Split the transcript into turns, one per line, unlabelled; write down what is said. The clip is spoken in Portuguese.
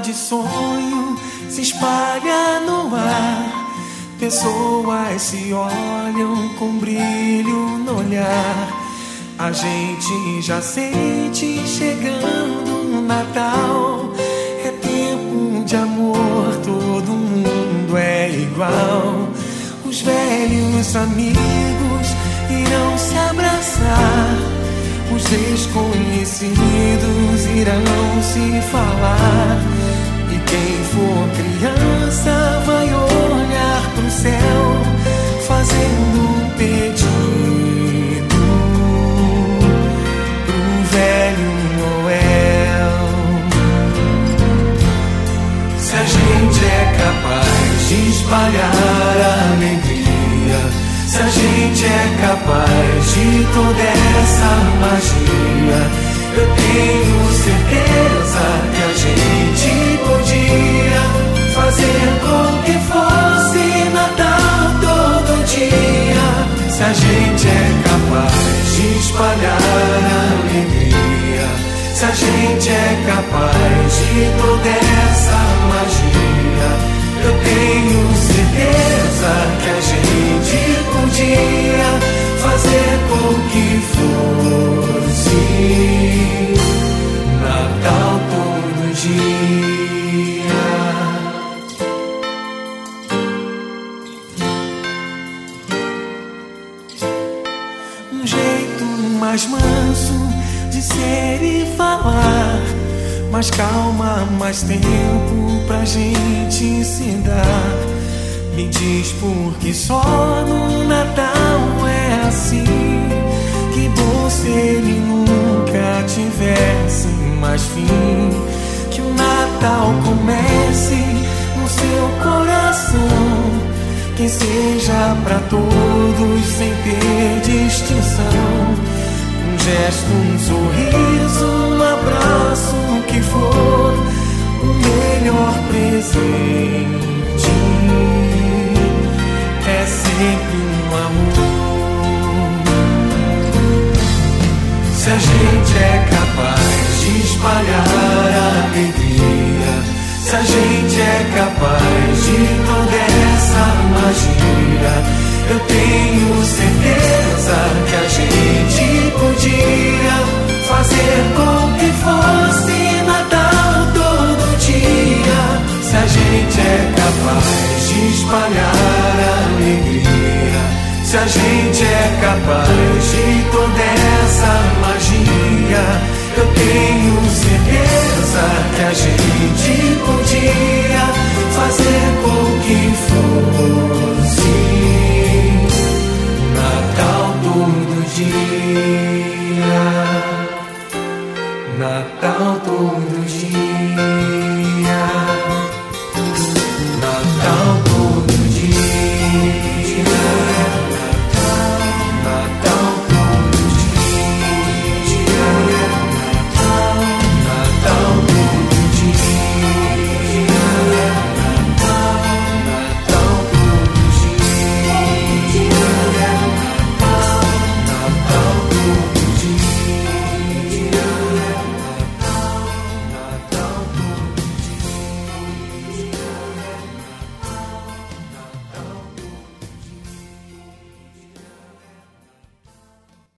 de sonho se espalha no ar. Pessoas se olham com brilho no olhar. A gente já sente chegando o Natal. É tempo de amor, todo mundo é igual. Os velhos amigos irão se abraçar. Os desconhecidos irão se falar. E quem for criança vai olhar pro céu, fazendo um pedido pro velho Noel. Se a gente é capaz de espalhar a alegria, se a gente é capaz de toda essa magia, eu tenho certeza que a gente podia fazer com que fosse Natal todo dia. Se a gente é capaz de espalhar a alegria, se a gente é capaz de toda essa magia, eu tenho certeza que a gente podia fazer com que fosse Natal todo dia. Um jeito mais manso de ser e falar, mais calma, mais tempo pra gente se dar. Me diz por que só no Natal é assim. Que bom se ele nunca tivesse mais fim. Que o Natal comece no seu coração, que seja pra todos sem ter distinção. Um gesto, um sorriso, um abraço, o que for, o melhor presente é sempre um amor. Se a gente é capaz de espalhar a alegria, se a gente é capaz de toda essa magia, eu tenho certeza que a gente podia fazer com que fosse Natal todo dia. Se a gente é capaz de espalhar a alegria, se a gente é capaz de toda essa magia, eu tenho certeza que a gente